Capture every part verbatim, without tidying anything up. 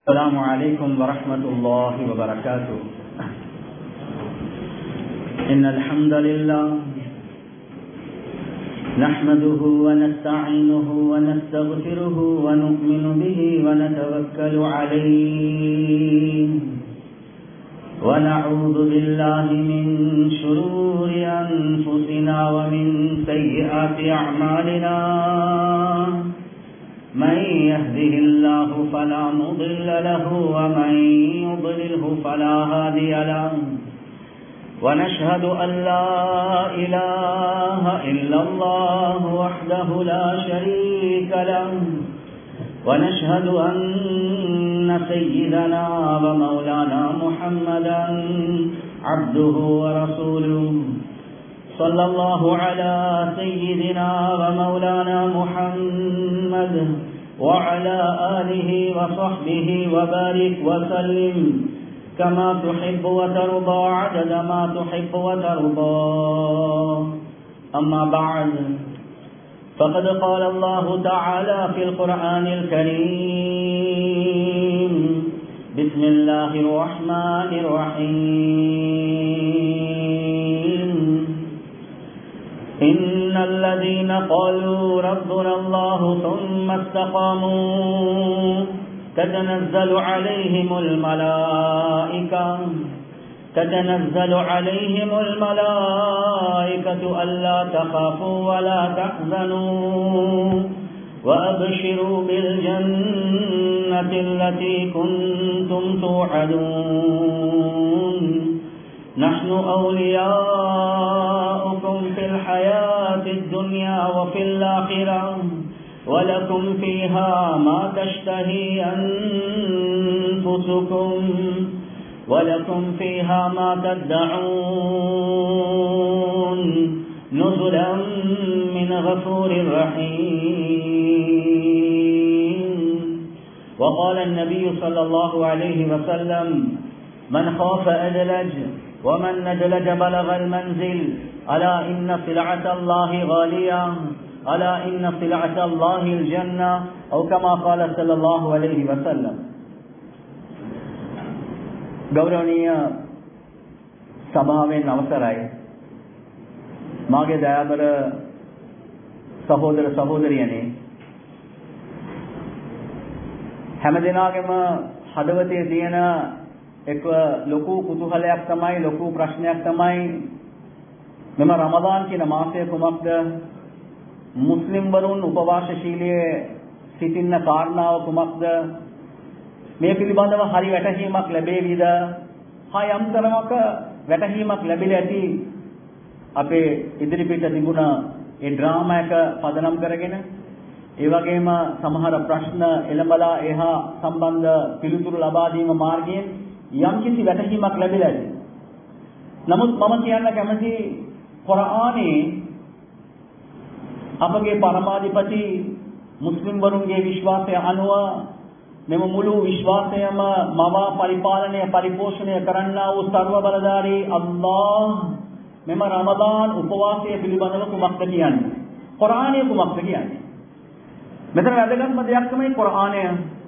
السلام عليكم ورحمة الله وبركاته. إن الحمد لله نحمده ونستعينه ونستغفره ونؤمن به ونتوكل عليه ونعوذ بالله من شرور أنفسنا ومن سيئات أعمالنا. من يهده الله فلا مضل له ومن يضلله فلا هادي له. ونشهد أن لا إله إلا الله وحده لا شريك له. ونشهد أن سيدنا ومولانا محمدا عبده ورسوله. صلى الله على سيدنا ومولانا محمد وعلى آله وصحبه وبارك وسلم كما تحب وترضى عدد ما تحب وترضى. أما بعد، فقد قال الله تعالى في القرآن الكريم: بسم الله الرحمن الرحيم. إن الذين قالوا ربنا الله ثم استقاموا تتنزل عليهم الملائكة تتنزل عليهم الملائكة ألا تخافوا ولا تحزنوا وأبشروا بالجنة التي كنتم توعدون. نحن أولياؤكم في الحياة الدنيا وفي الآخرة ولكم فيها ما تشتهي أنفسكم ولكم فيها ما تدعون نزلا من غفور رحيم. وقال النبي صلى الله عليه وسلم: من خاف أدلج ومن ندلج بلغ المنزل. ألا إن سلعة الله غالية ألا إن سلعة الله الجنة أو كما قال صلى الله عليه وسلم. ගෞරවනීය සභාවෙන් අවසරයි. මාගේ දයාබර සහෝදර සහෝදරියනි, හැම දිනාගෙම හදවතේ තියෙන එක ලොකු කුතුහලයක් තමයි, ලොකු ප්‍රශ්නයක් තමයි මෙම රමදාන් කියන මාසය කුමක්ද? මුස්ලිම් වරුන් උපවාසශීලී සිටින්න කාරණාව කුමක්ද? මේ පිළිබඳව හරි වැටහීමක් ලැබෙවිද? හා යම් තරමක වැටහීමක් ලැබිලා ඇති අපේ ඉදිරිපිට තිබුණ ඒ ඩ්‍රාමා එක පදනම් කරගෙන, ඒ වගේම සමහර ප්‍රශ්න එළඹලා එහා සම්බන්ධ පිළිතුරු ලබා දීම මාර්ගයෙන් යම් කිසි වැටහීමක් ලැබිලා ඇති. නමුත් මම කියන්න කැමති, කුර්ආනයේ අපගේ පරමාධිපති මුස්ලිම් වරුන්ගේ විශ්වාසය අනුව මෙම මුළු විශ්වාසයම මවා පරිපාලනය පරිපෝෂණය කරන්නා වූ සර්ව බලධාරී අල්ලාහ් මෙම රමදාන් උපවාසය පිළිබඳව කුමක්ද කියන්නේ? කුර්ආනයේ කුමක්ද කියන්නේ? මෙතන වැදගත්ම දෙයක් තමයි කුර්ආනය.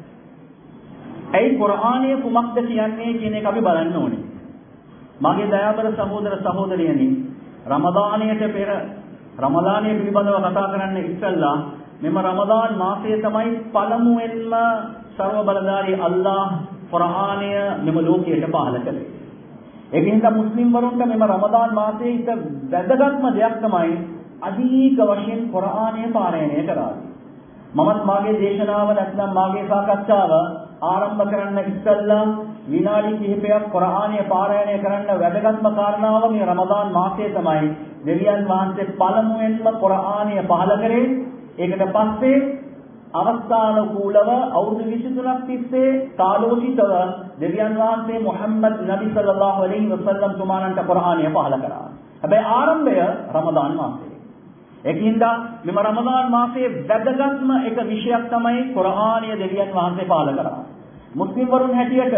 ඒ කුර්ආනයේ කුමක්ද කියන්නේ කියන එක අපි බලන්න ඕනේ. මාගේ දයාබර සහෝදර සහෝදරියනි, රමදානයට පෙර රමදානය පිළිබඳව කතා කරන්න ඉස්සෙල්ලා මෙම රමදාන් මාසය තමයි පළමුවෙන්ම සර්ව බලධාරී අල්ලාහ් කුර්ආනය මෙම ලෝකයට පහළ කළේ. ඒකින්ද මුස්ලිම් වරුන්ට මෙම රමදාන් මාසයේ ඉත වැදගත්ම දෙයක් තමයි අධික වශයෙන් කුර්ආනය පාරායනය කරන්නේ. මමත් මාගේ දේශනාව නැත්නම් මාගේ සාකච්ඡාව ආරම්භ කරන්න ඉස්සෙල්ලා විනාඩි කිහිපයක් කුර්ආනය පාරායනය කරන්න වැදගත්ම කාරණාව මේ රමදාන් මාසයේ තමයි දෙවියන් වහන්සේ පළමුවෙන්ම කුර්ආනය පහළ කරේ. ඒකට පස්සේ අවස්ථානුකූලව අවුරුදු විසිතුනක් තිස්සේ කාලෝචිතව දෙවියන් වහන්සේ මුහම්මද් නබි සල්ලල්ලාහු අලයිහි වසල්ලම් තුමාණන්ට කුර්ආනය පහළ කරා. හැබැයි ආරම්භය රමදාන් මාසයේ. ඒකින්ද මෙම රමදාන් මාසයේ වැදගත්ම එක විෂයක් තමයි කුර්ආනය දෙවියන් වහන්සේ පහළ කරා. මුස්ලිම් වරුන් හැටියට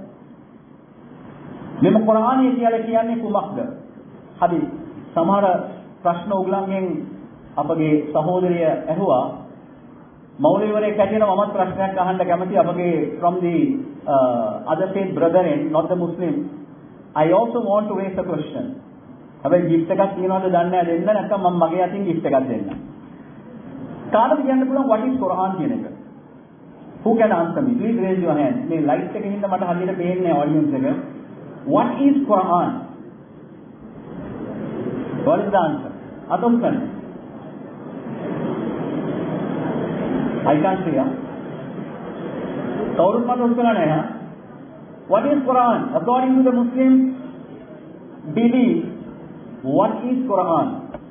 මෙම කුර්ආනය කියලා කියන්නේ කුමක්ද? හරි, සමහර ප්‍රශ්න උගලන්ගෙන් අපගේ සහෝදරිය ඇහුවා. මෞලවිවරයෙක් හැටියට මමත් ප්‍රශ්නයක් අහන්න කැමතියි අපගේ from the uh, other faith brethren, not the Muslims, I also want to raise a question. හැබැයි gift එකක් තියනවද දන්නේ නැහැ දෙන්න නැත්නම් මම මගේ අතින් gift එකක් දෙන්න. කාටද කියන්න පුළුවන් what is Quran කියන එක? Who can answer me? Please raise your hand. මේ light එකකින් හින්දා මට හරියට පේන්නේ නැහැ audience එක. What is Quran? What is the answer? අතොම් කරන්න. I can't see. කවුරුත් මට උත්තර නැහැ. What is Quran? According to the Muslims belief, what is Quran?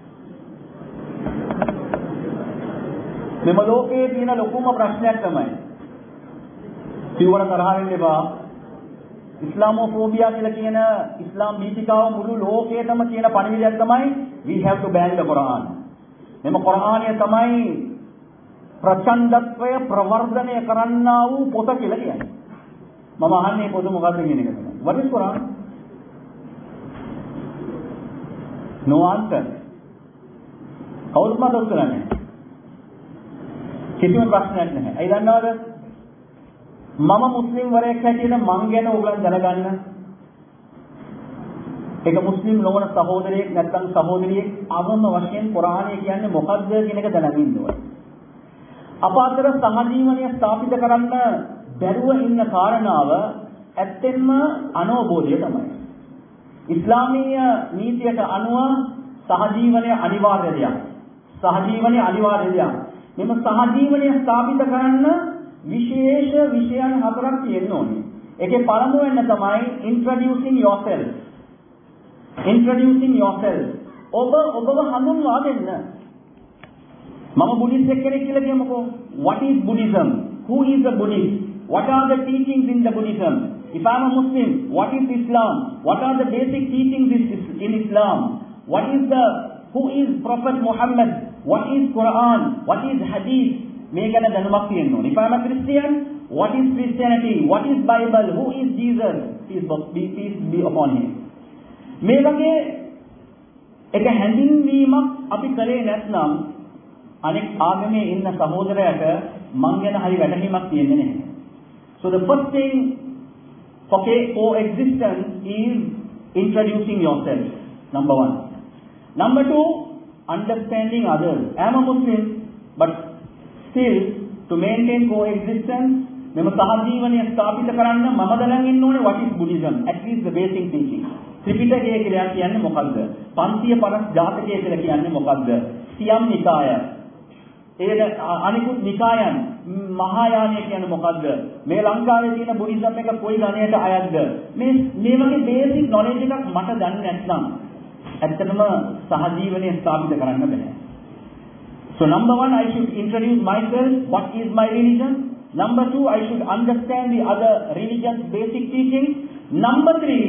මෙම ලෝකයේ තියෙන ලොකුම ප්‍රශ්නයක් තමයි සිවණ තරහ වෙන්න එපා. ඉස්ලාමෝෆෝබියා කියලා කියන ඉස්ලාම් බීතිකාව මුළු ලෝකයටම කියන පණිවිඩයක් තමයි we have to ban the Quran. මෙම කුර්ආනය තමයි ප්‍රචණ්ඩත්වය ප්‍රවර්ධනය කරන්නා වූ පොත කියලා කියන්නේ. මම අහන්නේ පොත මොකක්ද කියන එක තමයි. What is Quran? No answer. කවුරුත් මට උත්තර නැහැ. කිසිම ප්‍රශ්නයක් නැහැ. අය දන්නවද? මම මුස්ලිම් වරයෙක් හැටියට මං ගැන ඕගලන් දැනගන්න. ඒක මුස්ලිම් නොවන සහෝදරයෙක් නැත්නම් සහෝදරියෙක් අවම වශයෙන් කුර්ආනය කියන්නේ මොකක්ද කියන එක දැනගන්න ඕනේ. අප අතර සහජීවනය ස්ථාපිත කරන්න බැරුව ඉන්න කාරණාව ඇත්තෙන්ම අනවබෝධය තමයි. ඉස්ලාමීය නීතියට අනුව සහජීවනය අනිවාර්ය දෙයක්. සහජීවනය අනිවාර්ය දෙයක්. මෙම සහජීවනය ස්ථාපිත කරන්න විශේෂ විෂයන් හතරක් තියෙන්න ඕනේ. ඒකේ පළමුවෙන් තමයි introducing yourself. introducing yourself. ඔබ ඔබව හඳුන්වා දෙන්න. මම බුද්දිස්ට් කෙනෙක් කියලා කියමුකෝ. What is Buddhism? Who is a Buddhist? What are the teachings in the Buddhism? If I am a Muslim, what is Islam? What are the basic teachings in Islam? What is the who is Prophet Muhammad? What is Quran? What is Hadith? මේ ගැන දැනුමක් තියෙන්න ඕනේ. If I am a Christian, what is Christianity? What is Bible? Who is Jesus? Peace be, peace be upon him. මේ වගේ එක හැඳින්වීමක් අපි කරේ නැත්නම් අනෙක් ආගමේ ඉන්න සහෝදරයාට මං ගැන හරි වැටහීමක් තියෙන්නේ නැහැ. So the first thing for coexistence is introducing yourself. Number one. Number two, understanding others. I am a Muslim, but still to maintain coexistence, මෙම සහජීවනය ස්ථාපිත කරන්න මම දැනගෙන ඉන්න ඕනේ what is Buddhism, at least the basic teaching. ත්‍රිපිටකය කියලා කියන්නේ මොකද්ද? පන්සිය පනස් ජාතකය කියලා කියන්නේ මොකද්ද? සියම් නිකාය. ඒ අනිකුත් නිකායන් මහායානය කියන්නේ මොකද්ද? මේ ලංකාවේ තියෙන බුද්දිසම් එක කොයි ගණයට අයත්ද? මේ මේ වගේ බේසික් නොලෙජ් එකක් මට දන්නේ නැත්නම් ඇත්තටම සහජීවනය ස්ථාපිත කරන්න බෑ. So number one, I should introduce myself. What is my religion? Number two, I should understand the other religion's basic teachings. Number three,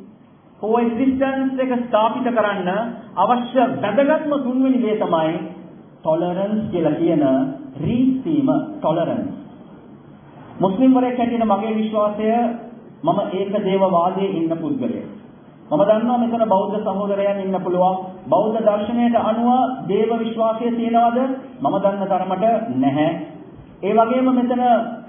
coexistence එක ස්ථාපිත කරන්න අවශ්‍ය වැදගත්ම තුන්වෙනි දේ තමයි tolerance කියලා කියන රීතිම tolerance. මුස්ලිම් වරයෙක් හැටියට මගේ විශ්වාසය මම ඒක දේවවාදයේ ඉන්න පුද්ගලයෙක්. මම දන්නවා මෙතන බෞද්ධ සහෝදරයන් ඉන්න පුළුවන්. බෞද්ධ දර්ශනයට අනුව දේව විශ්වාසය තියෙනවද? මම දන්න තරමට නැහැ. ඒ වගේම මෙතන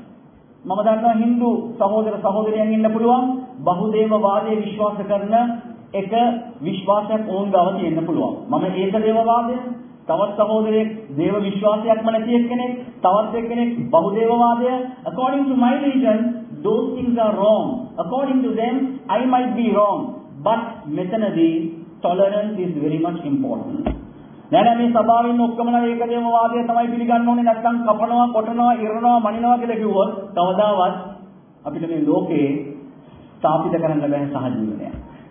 මම දන්නවා Hindu සහෝදර සහෝදරයන් ඉන්න පුළුවන්. බහුදේවවාදයේ විශ්වාස කරන එක විශ්වාසයක් ඕන් ගාව තියෙන්න පුළුවන්. මම ඒක දේවවාදය, තවත් සහෝදරයෙක් දේව විශ්වාසයක්ම නැති එක්කෙනෙක්, තවත් එක්කෙනෙක් බහුදේවවාදය. According to my religion, those things are wrong. According to them, I might be wrong. But මෙතනදී tolerance is very much important. නෑ නෑ මේ සභාවෙන් ඔක්කොමලා ඒක දේවවාදය තමයි පිළිගන්න ඕනේ නැත්නම් කපනවා, කොටනවා, ඉරනවා, මනිනවා කියලා කිව්වොත් කවදාවත් අපිට මේ ලෝකේ ස්ථාපිත කරන්න බැහැ සහජීවනය.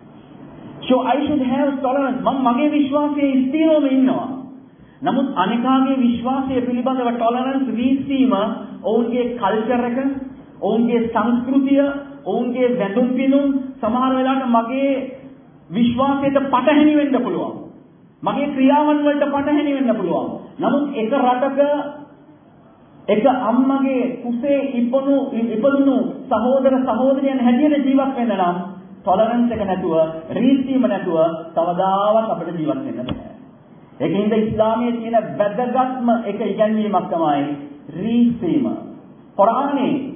So I should have tolerance. මම මගේ විශ්වාසයේ ස්ථිරවම ඉන්නවා. නමුත් අනිකාගේ විශ්වාසය පිළිබඳව tolerance වීසීම ඔවුන්ගේ කල්චර් එක, ඔවුන්ගේ සංස්කෘතිය, ඔවුන්ගේ වැඳුම් පිනුම් සමහර වෙලාවට මගේ විශ්වාසයට පටහැනි වෙන්න පුළුවන්. මගේ ක්‍රියාවන් වලට පටහැනි වෙන්න පුළුවන්. නමුත් එක රටක එක අම්මගේ කුසේ ඉපදුණු ඉපදුණු සහෝදර සහෝදරියන් හැටියට ජීවත් වෙන්න නම් tolerance එක නැතුව, රීතිම නැතුව කවදාවත් අපිට ජීවත් වෙන්න බෑ. ඒකින්ද ඉස්ලාමයේ තියෙන වැදගත්ම එක ඉගැන්වීමක් තමයි රීතිම. කුර්ආනයේ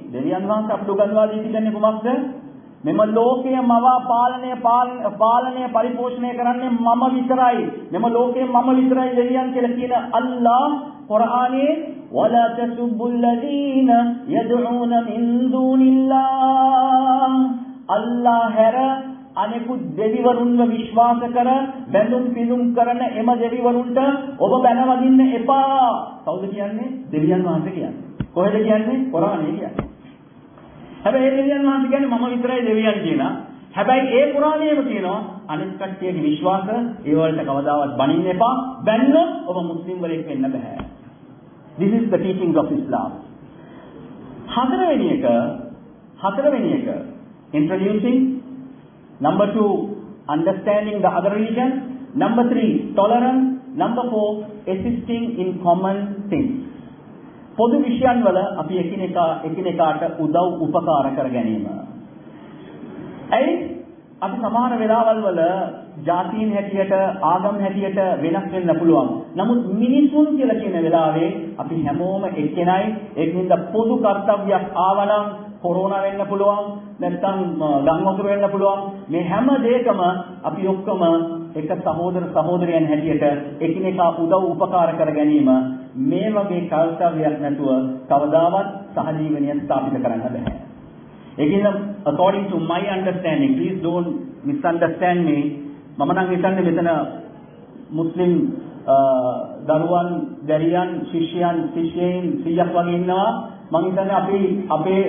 දෙවියන් වහන්සේ අපට උගන්වා දී තිබෙන්නේ කුමක්ද? මෙම ලෝකයේ මවා පාලනය පාලනය පරිපෝෂණය කරන්නේ මම විතරයි. මෙම ලෝකයේ මම විතරයි දෙවියන් කියලා කියන අල්ලාහ් කුර්ආනයේ وَلَا تَسُبُّوا الَّذِينَ يَدْعُونَ مِن دُونِ اللَّهِ අල්ලාහ් හැර අනෙකුත් දෙවිවරුන්ව විශ්වාස කර බැඳුම් පිළුම් කරන එම දෙවිවරුන්ට ඔබ බැනවදින්න එපා. කවුද කියන්නේ? දෙවියන් වහන්සේ කියන්නේ. කොහෙද කියන්නේ? කුර්ආනයේ කියන්නේ. හැබැයි ඒ දෙවියන් වහන්සේ කියන්නේ මම විතරයි දෙවියන් කියනවා. හැබැයි ඒ කුර්ආනයේම කියනවා අනිත් කට්ටියගේ විශ්වාස ඒ වලට කවදාවත් බනින්න එපා. බැන්නොත් ඔබ මුස්ලිම් වරයෙක් වෙන්න බෑ. This is the teachings of Islam. හතරවෙනි එක හතරවෙනි එක introducing, number two understanding the other religion, number three tolerance, number four assisting in common things. පොදු විෂයන් වල අපි එකිනෙකා එකිනෙකාට උදව් උපකාර කර ගැනීම. ඇයි අපි සමහර වෙලාවල් වල ජාතීන් හැටියට ආගම් හැටියට වෙනස් වෙන්න පුළුවන්. නමුත් මිනිසුන් කියලා කියන වෙලාවේ අපි හැමෝම එක්කෙනයි. ඒකින්ද පොදු කර්තව්‍යයක් ආවනම් කොරෝනා වෙන්න පුළුවන්, නැත්නම් ගම් වතුර වෙන්න පුළුවන්. මේ හැම දෙයකම අපි ඔක්කොම එක සහෝදර සහෝදරයන් හැටියට එකිනෙකා උදව් උපකාර කර ගැනීම මේ වගේ කර්තව්‍යයක් නැතුව කවදාවත් සහජීවනය ස්ථාපිත කරන්න බෑ. ඒකින්ද according to my understanding, please don't misunderstand me. මම නම් හිතන්නේ මෙතන මුස්ලිම් දරුවන්, දැරියන්, ශිෂ්‍යයන්, ශිෂ්‍යයන් සීයක් වගේ ඉන්නවා. මම හිතන්නේ අපි අපේ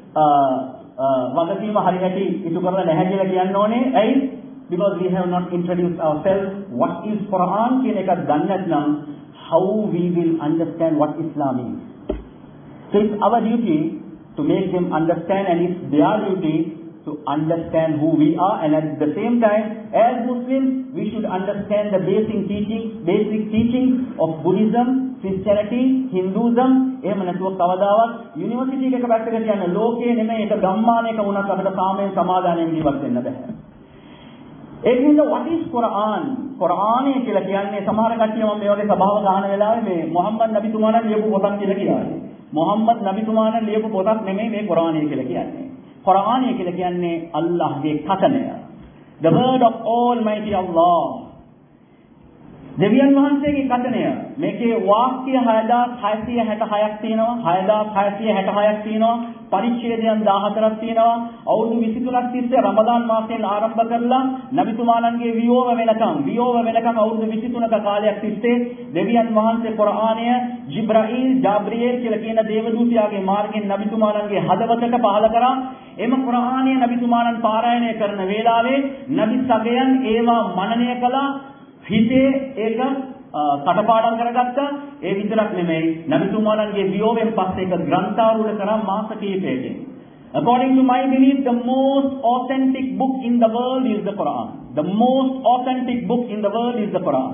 වගකීම හරියට ඉටු කරලා නැහැ කියලා කියන්න ඕනේ. ඇයි? Because we have not introduced ourselves. What is Quran කියන එක දන්නේ නැත්නම් how we will understand what Islam is. So it's our duty to make them understand, and it's their duty to understand who we are, and at the same time as Muslims we should understand the basic teaching basic teachings of Buddhism, Christianity, Hinduism. එහෙම නැතුව කවදාවත් university එකක පැත්තක යන ලෝකයේ නෙමෙයි ඒක ගම්මානයක වුණත් අපිට සාමයෙන් සමාදානයෙන් ජීවත් වෙන්න බෑ. ඒකින්ද what is Quran? කුර්ආනය කියලා කියන්නේ සමහර කට්ටිය මම මේ වගේ සභාව ගන්න වෙලාවේ මේ මොහම්මද් නබිතුමාණන් ලියපු පොතක් කියලා කියන්නේ. මොහම්මද් නබිතුමාණන් ලියපු පොතක් නෙමෙයි මේ කුර්ආනය කියලා කියන්නේ. කුර්ආනය කියලා කියන්නේ අල්ලාහ්ගේ කතනය. The word of Almighty Allah. දෙවියන් වහන්සේගේ කතනය. මේකේ වාක්‍ය හය හදාස් හයසිය හැටහයක් තියෙනවා. හය හදාස් හයසිය හැටහයක් තියෙනවා. පරිච්ඡේදයන් දහහතරක් තියෙනවා. අවුරුදු විසිතුනක් තිස්සේ රමදාන් මාසයෙන් ආරම්භ කරලා නබිතුමාණන්ගේ වියෝව වෙනකම් වියෝව වෙනකම් අවුරුදු විසිතුනක කාලයක් තිස්සේ දෙවියන් වහන්සේ කුර්ආනය ජිබ්‍රාඊල් ජාබ්‍රියේල් කියලා කියන දේවදූතයාගේ මාර්ගයෙන් නබිතුමාණන්ගේ හදවතට පහළ කරා. එම කුර්ආනය නබිතුමාණන් පාරායනය කරන වේලාවේ නබි සගයන් ඒවා මනනය කළා. හිතේ ඒක කටපාඩම් කරගත්තා. ඒ විතරක් නෙමෙයි නබිතුමාණන්ගේ වියෝවෙන් පස්සේ ඒක ග්‍රන්ථාරූඪ කරා මාස කිහිපයකින්. According to my belief, the most authentic book in the world is the Quran. The most authentic book in the world is the Quran.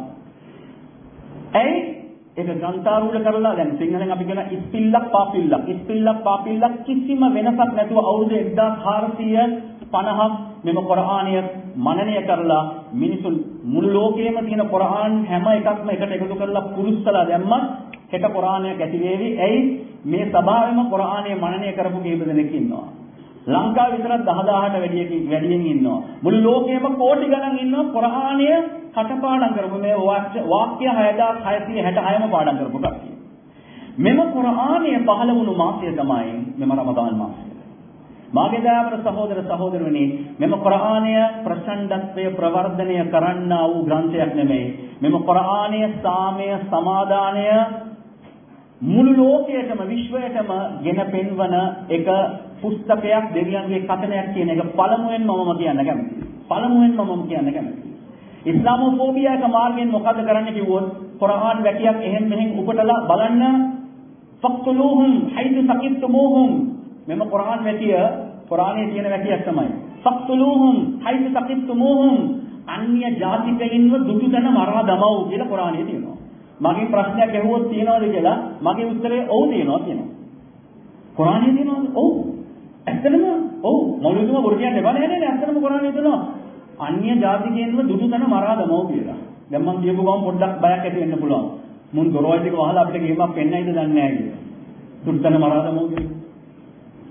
ඒ ඒක ග්‍රන්ථාරූඪ කරලා දැන් සිංහලෙන් අපි කියන ඉස්පිල්ලක් පාපිල්ලක් ඉස්පිල්ලක් පාපිල්ලක් කිසිම වෙනසක් නැතුව අවුරුදු එක්දාස් හාරසිය පනහක් මෙම කුර්ආනය මනනය කරලා මිනිසුන් මුළු ලෝකයේම තියෙන කුර්ආන් හැම එකක්ම එකට එකතු කරලා පුරුස්සලා දැම්මත් හෙට කුර්ආනයක් ඇති වේවි. ඇයි? මේ සභාවෙම කුර්ආනය මනනය කරපු කීප දෙනෙක් ඉන්නවා. ලංකාව විතරක් දහදාහට වැඩි වැඩියෙන් ඉන්නවා. මුළු ලෝකයේම කෝටි ගණන් ඉන්නවා කුර්ආනය කටපාඩම් කරපු මේ වාක්‍ය හය හදාස් හයසිය හැටහයම පාඩම් කරපු කට්ටිය. මෙම කුර්ආනය පහළ වුණු මාසය තමයි මෙම රමදාන් මාසය. මාගේ දයාවර සහෝදර සහෝදරවනි, මෙම කුර්ආනය ප්‍රචණ්ඩත්වය ප්‍රවර්ධනය කරන්නා වූ ග්‍රන්ථයක් නෙමෙයි. මෙම කුර්ආනය සාමය සමාදානය මුළු ලෝකයටම විශ්වයටම ගෙන පෙන්වන එක පුස්තකයක්, දෙවියන්ගේ කතනයක් කියන එක පළමුවෙන්ම මම කියන්න කැමතියි. පළමුවෙන්ම මම කියන්න කැමතියි. ඉස්ලාමෝෆෝබියා එක මාර්ගයෙන් මොකද කරන්න කිව්වොත් කුර්ආන් වැටියක් එහෙන් මෙහෙන් උපටලා බලන්න ෆක්තුලූහුම් හයිතු සකිත්තුමූහුම්. මෙම කුර්ආන් වැටිය කුර්ආනයේ තියෙන වැටියක් තමයි. ෆක්තුලූහුම් හයිතු සකිත්තුමූහුම්. අන්‍ය ජාතිකයින්ව දුටු තැන මරා දමව් කියලා කුර්ආනයේ තියෙනවා. මගේ ප්‍රශ්නයක් ඇහුවොත් තියනවද කියලා මගේ උත්තරේ ඔව් තියෙනවා කියනවා. කුර්ආනයේ තියෙනවද? ඔව්. ඇත්තටම ඔව්. මොළුතුම බොරු කියන්නේ බෑ නේද? ඇත්තටම කුර්ආනයේ තියෙනවා. අන්‍ය ජාතිකයන්ව දුටු තැන මරා දමව් කියලා. දැන් මම කියපු ගමන් පොඩ්ඩක් බයක් ඇති වෙන්න පුළුවන්. මුන් දොරවල් ටික වහලා අපිට ගේමක් පෙන්නයිද දන්නේ නැහැ කියලා. දුටු තැන මරා දමව් කියලා.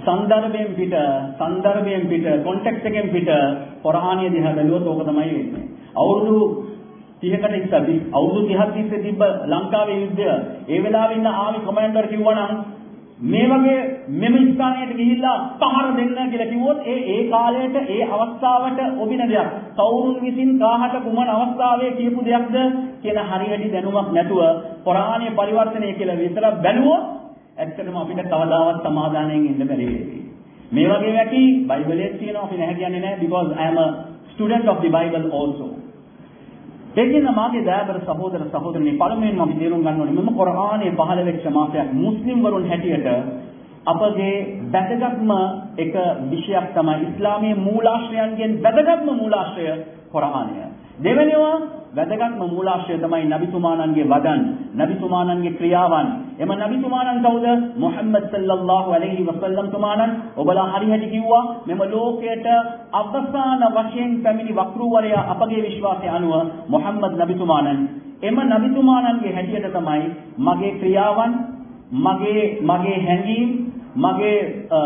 සංදර්භයෙන් පිට සංදර්භයෙන් පිට කොන්ටෙක්ස්ට් එකෙන් පිට කුර්ආනිය දිහා බැලුවොත් ඕක තමයි වෙන්නේ. අවුරුදු තිහකට ඉස්සෙල්ලා අවුරුදු තිහක් තිස්සේ තිබ්බ ලංකාවේ යුද්ධය ඒ වෙලාවේ ඉන්න ආමි කමාන්ඩර් කිව්වනම් මේ වගේ මෙම ස්ථානයට ගිහිල්ලා පහර දෙන්න කියලා කිව්වොත් ඒ ඒ කාලයට ඒ අවස්ථාවට ඔබින දෙයක්. කවුරුන් විසින් කාහට කුමන අවස්ථාවේ කියපු දෙයක්ද කියන හරියට දැනුමක් නැතුව කුර්ආනිය පරිවර්තනය කියලා විතර බැලුවොත් ඇත්තටම අපිට කවදාවත් සමාදානයෙන් ඉන්න බැරි වෙයි. මේ වගේ වැටි බයිබලයේ තියෙනවා අපි නැහැ කියන්නේ නැහැ because I am a student of the Bible also. දෙකින් මාගේ දයාබර සහෝදර සහෝදරනි පළමුවෙන්ම අපි තේරුම් ගන්න ඕනේ මම කුර්ආනයේ පහළ වෙච්ච මාසයක් මුස්ලිම් වරුන් හැටියට අපගේ වැදගත්ම එක විෂයක් තමයි ඉස්ලාමයේ මූලාශ්‍රයන්ගෙන් වැදගත්ම මූලාශ්‍රය කුර්ආනය. දෙවෙනිව වැදගත්ම මූලාශ්‍රය තමයි නබිතුමාණන්ගේ වදන්, නබිතුමාණන්ගේ ක්‍රියාවන්. එම නබිතුමාණන් කවුද? මුහම්මද් සල්ලල්ලාහු අලයිහි වසල්ලම් තුමාණන්. ඔබලා හරියට කිව්වා මෙම ලෝකයට අවසාන වශයෙන් පැමිණි වක්‍රූවරයා අපගේ විශ්වාසය අනුව මුහම්මද් නබිතුමාණන්. එම නබිතුමාණන්ගේ හැටියට තමයි මගේ ක්‍රියාවන්, මගේ මගේ හැඟීම්, මගේ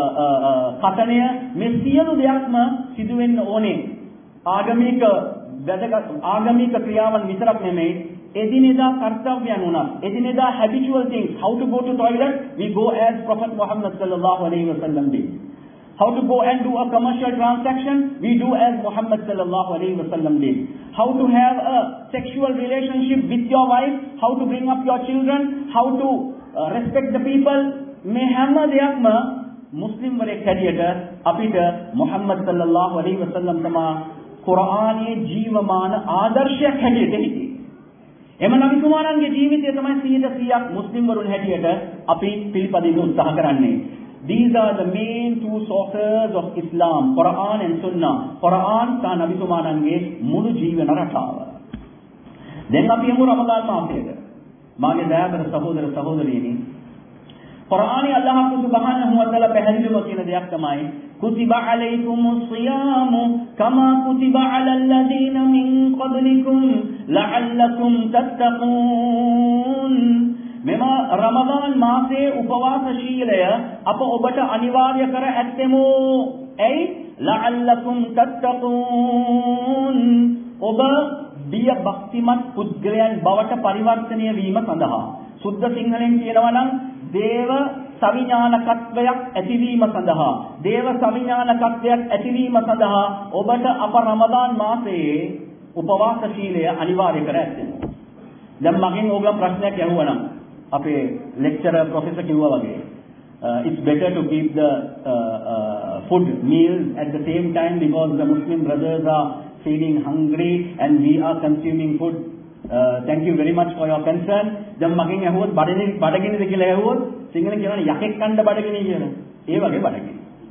කතනය මේ සියලු දෙයක්ම සිදු වෙන්න ඕනේ. ආගමික වැදගත් ආගමික ක්‍රියාවන් විතරක් නෙමෙයි එදිනෙදා කර්තව්‍යයන් උනත් එදිනෙදා habitual things, how to go to toilet we go as Prophet Muhammad sallallahu alaihi wasallam did, how to go and do a commercial transaction we do as Muhammad sallallahu alaihi wasallam did, how to have a sexual relationship with your wife, how to bring up your children, how to uh, respect the people. මේ හැම දෙයක්ම මුස්ලිම් වරේ කැඩියට අපිට මුහම්මද් සල්ලල්ලාහු අලයිහි වසල්ලම් තමා කුර්ආනයේ ජීවමාන ආදර්ශයක් හැටියට හිටියේ. එම නබිතුමාණන්ගේ ජීවිතය තමයි සීයට සීයක් මුස්ලිම් වරුන් හැටියට අපි පිළිපදින්න උත්සාහ කරන්නේ. These are the main two sources of Islam, Quran and Sunnah. Quran සහ නබිතුමාණන්ගේ මුළු ජීවන රටාව. දැන් අපි යමු රමදාන් මාසයට. මාගේ දයාබර සහෝදර සහෝදරියනි කුර්ආනයේ අල්ලාහ් සුබ්හානහු වතාලා පැහැදිලිව කියන දෙයක් තමයි කුතිබා අලයිකුමුස් සියාමු කමා කුතිබා අලල් ලදීන මින් ක්බලිකුම් ලඅල්ලකුම් තත්තකූන්. මෙම රමදාන් මාසයේ උපවාස ශීලය අප ඔබට අනිවාර්ය කර ඇත්තෙමු. ඇයි? ලඅල්ලකුම් තත්තකූන්. ඔබ දිය භක්තිමත් පුද්ගලයන් බවට පරිවර්තනය වීම සඳහා. සුද්ධ සිංහලෙන් කියනවා නම් දේව සවිඥානිකත්වයක් ඇතිවීම සඳහා දේව සවිඥානිකත්වයක් ඇතිවීම සඳහා ඔබට අප රමදාන් මාසයේ උපවාස ශීලය අනිවාර්ය කර ඇත්තෙනවා. දැන් මගෙන් ඕගොල්ලෝ ප්‍රශ්නයක් අහුවනම් අපේ ලෙක්චරර් ප්‍රොෆෙසර් කිව්වා වගේ uh, it's better to keep the uh, uh, food meals at the same time because the Muslim brothers are feeling hungry and we are consuming food. Uh, thank you very much for your concern. දැන් මගෙන් අහුවොත් බඩගිනි බඩගිනිද කියලා අහුවොත් සිංහලෙන් කියනවා යකෙක් කන්න බඩගිනි කියලා. ඒ වගේ බඩගිනි.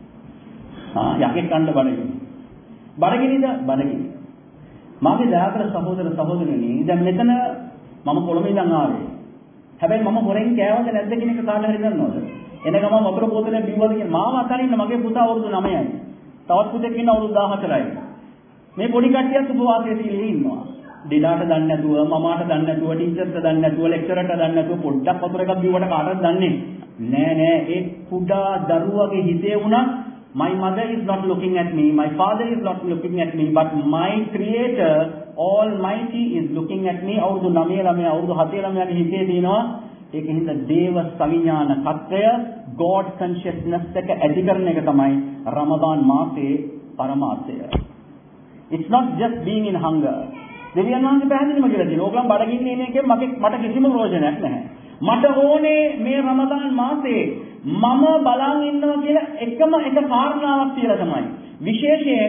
ආ යකෙක් කන්න බඩගිනි. බඩගිනිද බඩගිනි. මාගේ දයාකර සහෝදර සහෝදරියනි දැන් මෙතන මම කොළඹ ඉඳන් ආවේ. හැබැයි මම හොරෙන් කෑවද නැද්ද කියන එක කාට හරි දන්නවද? එන ගමන් වතුර බෝතලයක් බිව්වද කියලා මාව අතරින්න මගේ පුතා අවුරුදු නවයයි. තවත් පුතෙක් ඉන්න අවුරුදු දහහතරයි. මේ පොඩි කට්ටියත් උපවාසයේ සීලේ ඉන්නවා. දිලාට දන්නේ නැතුව, මමාට දන්නේ නැතුව, ටීචර්ට දන්නේ නැතුව, ලෙක්චරර්ට දන්නේ නැතුව පොඩ්ඩක් වතුර එකක් බිව්වට කාටවත් දන්නේ නෑ නෑ. ඒ කුඩා දරුවගේ හිතේ වුණා my mother is not looking at me, my father is not looking at me, but my creator almighty is looking at me. අවුරුදු නවය ළමයා අවුරුදු හතේ ළමයාගේ හිතේ තියෙනවා ඒකින්ද දේව සවිඥානිකත්වය God consciousness එක ඇති කරන එක තමයි රමදාන් මාසයේ පරමාර්ථය. It's not just being in hunger. දෙවියන් වහන්සේ පැහැදිලිම කියලා තියෙනවා. ඕගොල්ලන් බඩගින්න ඉන්න එකෙන් මට මට කිසිම ප්‍රයෝජනයක් නැහැ. මට ඕනේ මේ රමදාන් මාසයේ මම බලන් ඉන්නවා කියලා එකම එක කාරණාවක් කියලා තමයි. විශේෂයෙන්